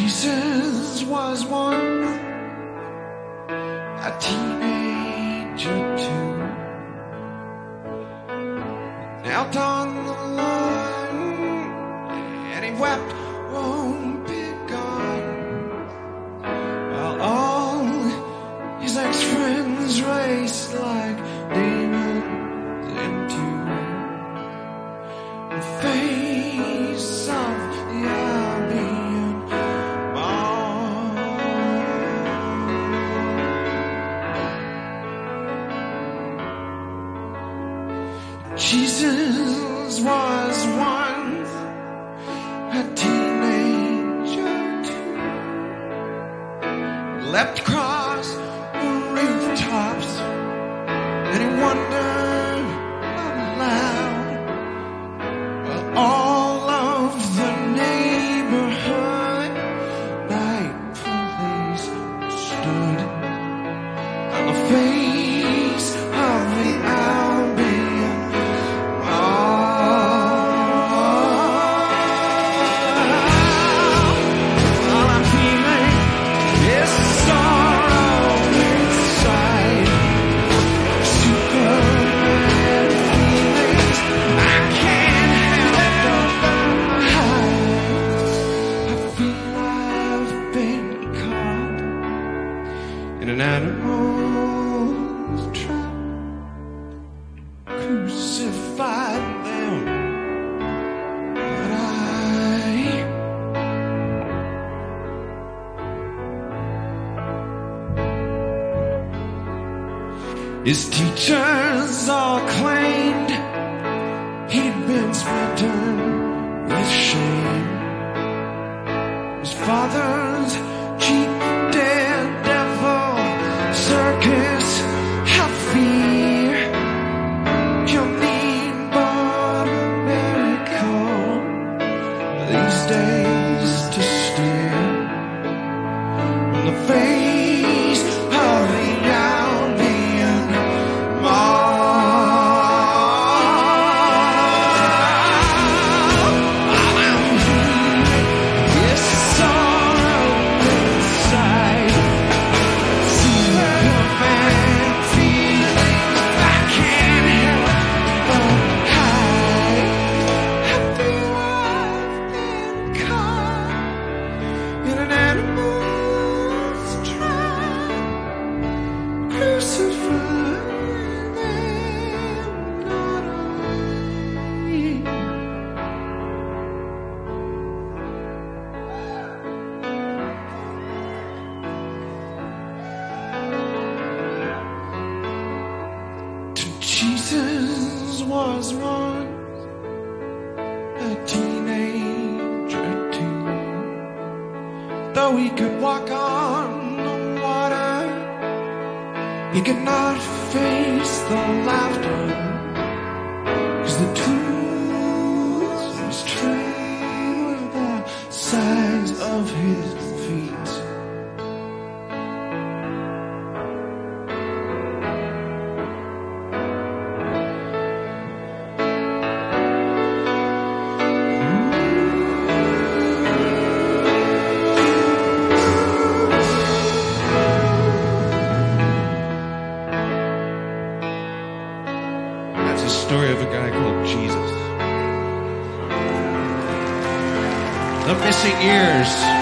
Jesus was once a teenager too, knelt on the lawn and he wept, won't be gone, while all his ex-friends raced like demons into the face of the Albion Mall. Jesus was once a teenager too, leapt across the rooftops and he wondered aloud, while all of the neighborhood night police stood on the face of the Albion Mall. All I'm feeling is sorrow inside, Superman feelings I can't help but hide. I feel I've been caught in an animal's trap, crucified them, but his teachers all claimed he'd been smitten with shame. His father's cheap daredevil circus have fear. You'll need but a miracle these days to steer from the face of the Albion Mall. All I'm feeling is sorrow inside, Superman feelings I can't help but hide. I feel I've been caught in an animal's trap, crucified them, not I. Jesus was once a teenager too, though he could walk on the water, he could not face the laughter, 'cause the tools in his trade were the size of his feet. That's a story of a guy called Jesus. The missing ears.